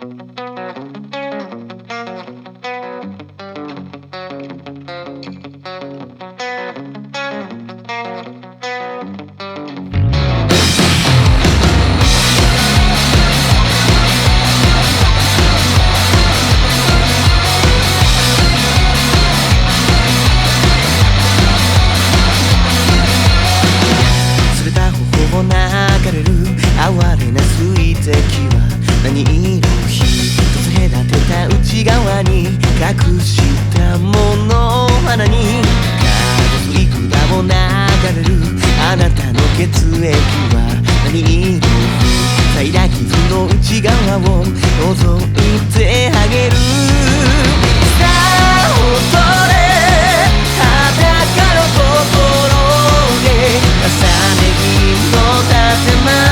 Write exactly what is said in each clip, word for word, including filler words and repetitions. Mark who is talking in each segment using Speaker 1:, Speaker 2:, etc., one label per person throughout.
Speaker 1: 哀れな水滴は何色一つ隔てた内側に隠したもの花に風吹く管を流れるあなたの血液は何色塞いだ傷の内側を覗いてあげるさあ踊れ裸の心で重ね着の建前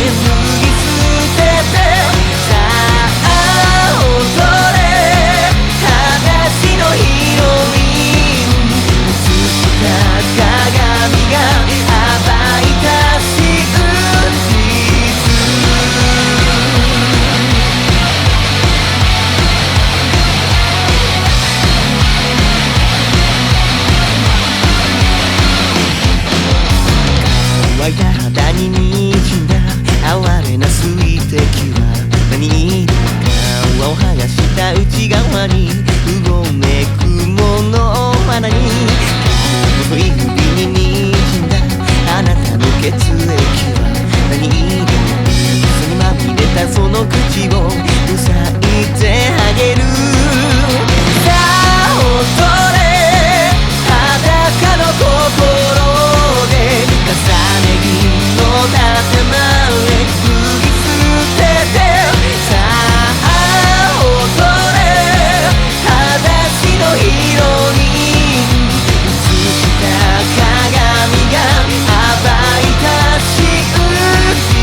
Speaker 1: 肌ににじんだ哀れな水滴は何色かを剥がした内側にうごめくもの花に軽い指ににじんだあなたの血液は何色水にまみれたその口を塞いであげるさあ踊れ裸の心で重ね着の建前脱ぎ捨ててさあ踊れ裸足の色に映した鏡が暴いた真実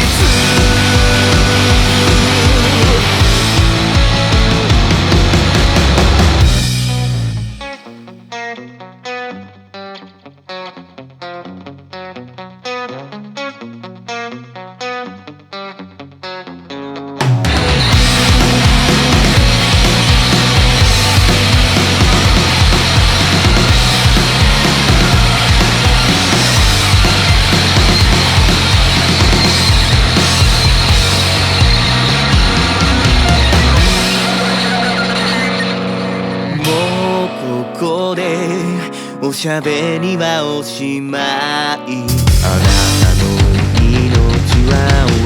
Speaker 1: ここでおしゃべりはおしまいあなたの命は